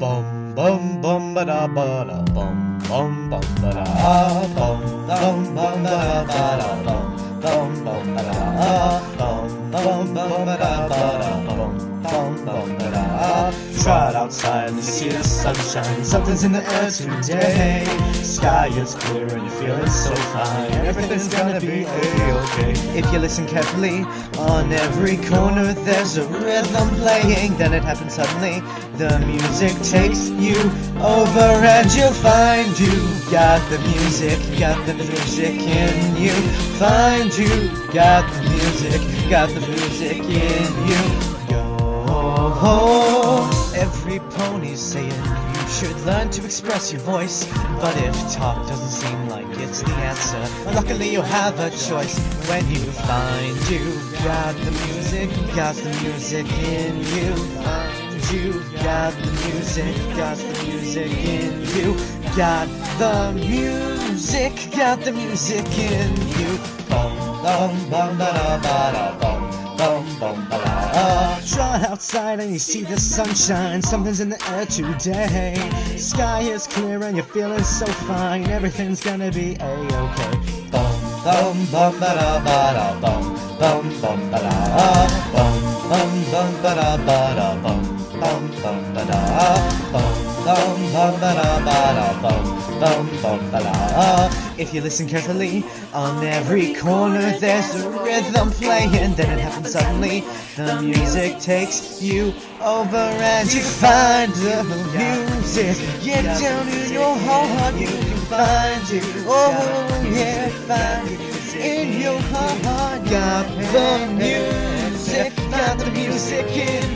Bum bum bum ba da ba da bum bum bum ba da bum bum bum ba da bum bum bum ba da bum bum bum ba da bum bum bum ba da. Try it outside and see the sunshine. Something's in the air today. Sky is clear and you're feeling so fine. Everything's gonna be a-okay. If you listen carefully, on every corner there's a rhythm playing. Then it happens suddenly. The music takes you over and you'll find you got the music in you. Find you got the music in you. Every pony's saying you should learn to express your voice. But if talk doesn't seem like it's the answer, luckily you have a choice. When you find you got the music in you. Find you got the music in you. Got the music in you. Bum bum bum ba da ba da bum. Bum bum ba da. Try outside and you see the sunshine. Something's in the air today. Sky is clear and you're feeling so fine. Everything's gonna be a-okay. Bum bum bum ba da ba da bum bum ba da bum bum ba da ba da bum bum ba da bum ba da ba da bum ba da. If you listen carefully, on every corner there's a rhythm playing. Then it happens suddenly. The music takes you over and you find the music. Get down in your heart, you can find it. Oh yeah, find it in your heart. Got the music in